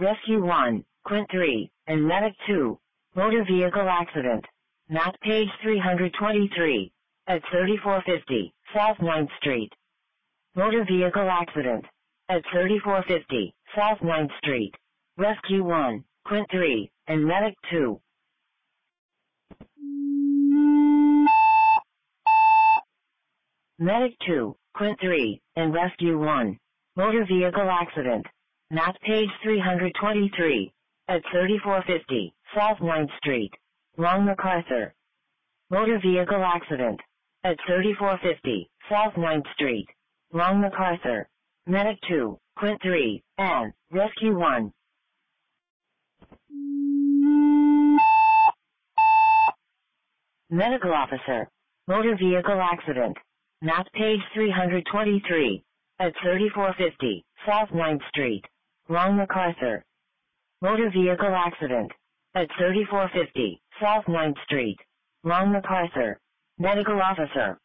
Rescue 1, Quint 3, and Medic 2. Motor vehicle accident. Map page 323. At 3450, South 9th Street. Motor vehicle accident. At 3450, South 9th Street. Rescue 1, Quint 3, and Medic 2. Medic 2, Quint 3, and Rescue 1. Motor vehicle accident. Map page 323. At 3450, South 9th Street. Long MacArthur. Motor vehicle accident. At 3450, South 9th Street. Long MacArthur. Medic 2, Quint 3, and Rescue 1. Medical officer. Motor vehicle accident. Map page 323. At 3450, South 9th Street. Long MacArthur. Motor vehicle accident. At 3450, South 9th Street. Long MacArthur. Medical officer.